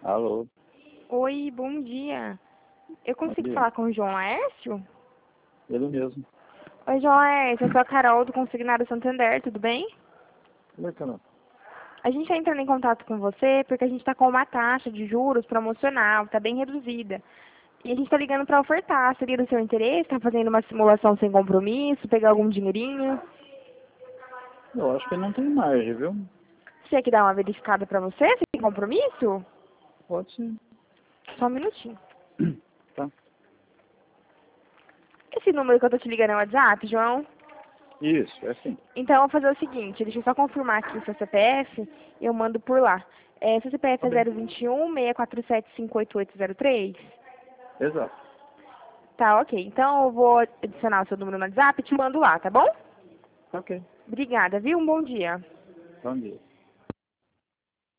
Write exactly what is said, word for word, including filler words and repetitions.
Alô, Oi, bom dia. Eu bom consigo dia. falar com o João Laércio? Ele mesmo. Oi, João Laércio, eu sou a Carol do Consignado Santander, tudo bem? Como é que não? A gente está entrando em contato com você porque a gente está com uma taxa de juros promocional, está bem reduzida. E a gente está ligando para ofertar. Seria do seu interesse? Está fazendo uma simulação sem compromisso, pegar algum dinheirinho? Eu acho que não tem margem, viu? Você quer que dar uma verificada para você, sem compromisso? Pode ser. Só um minutinho. Tá. Esse número que eu tô te ligando é o WhatsApp, João? Isso, é assim. Então, eu vou fazer o seguinte, deixa eu só confirmar aqui o seu C P F e eu mando por lá. É, seu C P F Tá é bem. zero vinte e um, seis quatro sete, cinco oito oito zero três? Exato. Tá, ok. Então, eu vou adicionar o seu número no WhatsApp e te mando lá, tá bom? Ok. Obrigada, viu? Um bom dia. Bom dia.